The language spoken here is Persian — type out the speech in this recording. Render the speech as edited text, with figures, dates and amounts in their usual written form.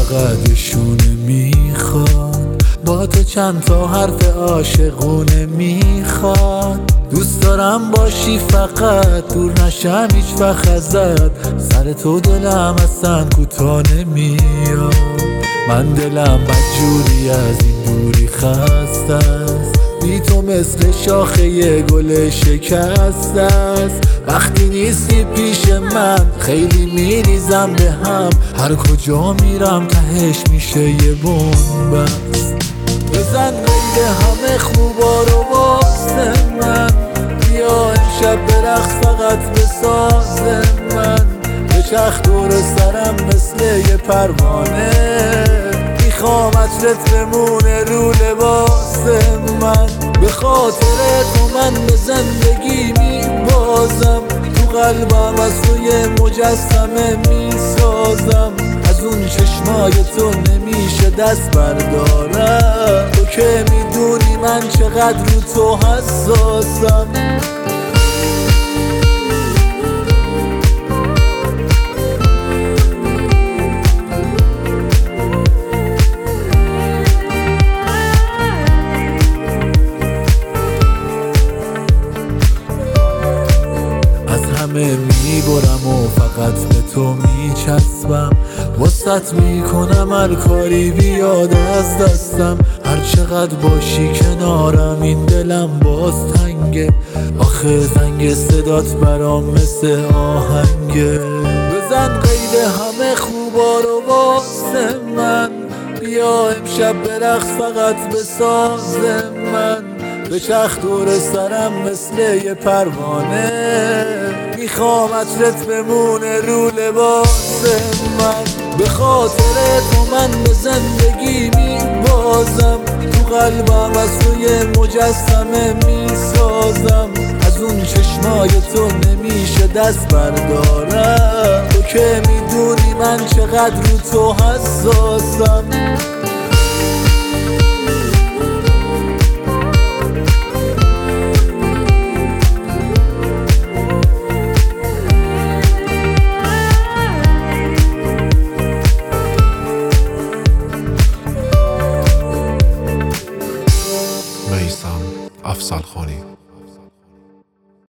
فقط یه شونه میخواد، با تو چند تا حرف عاشقونه میخواد. دوست دارم باشی فقط دور نشم هیچ وقت ازت، سر تو دلم اصلا کوتاه نمیاد. من دلم بدجوری از این دوری خسته است، بی تو مثل شاخه یه گل شکسته است. وقتی نیستی پیش من خیلی میریزم به هم، هر کجا میرم تهش میشه یه بنبست. بزن قید همه خوبا رو واسه من، بیا امشب برقص فقط بساز من. بچرخ دور سرم مثل یه پروانه، میخوام عطرت بمونه رو لباس من. به خاطر تو من به زندگی میبازم، تو قلبم از تو یه مجسمه میسازم. از اون چشمای تو نمیشه دست بردارم، تو که میدونی من چقدر رو تو حساسم. میبرم و فقط به تو میچسبم، واسط میکنم هر کاری بیاد از دستم. هر چقدر باشی کنارم این دلم باز تنگه، آخه زنگ صدات برام مثل آهنگه. بزن قید همه خوبا رو واسه من، بیا امشب برقص فقط بساز من. بچرخ دور سرم مثل یه پروانه، میخوام عطرت بمونه رو لباس من. به خاطر تو من به زندگی میبازم، تو قلبم از تو یه مجسمه میسازم. از اون چشمای تو نمیشه دست بردارم، تو که میدونی من چقدر رو تو حساسم.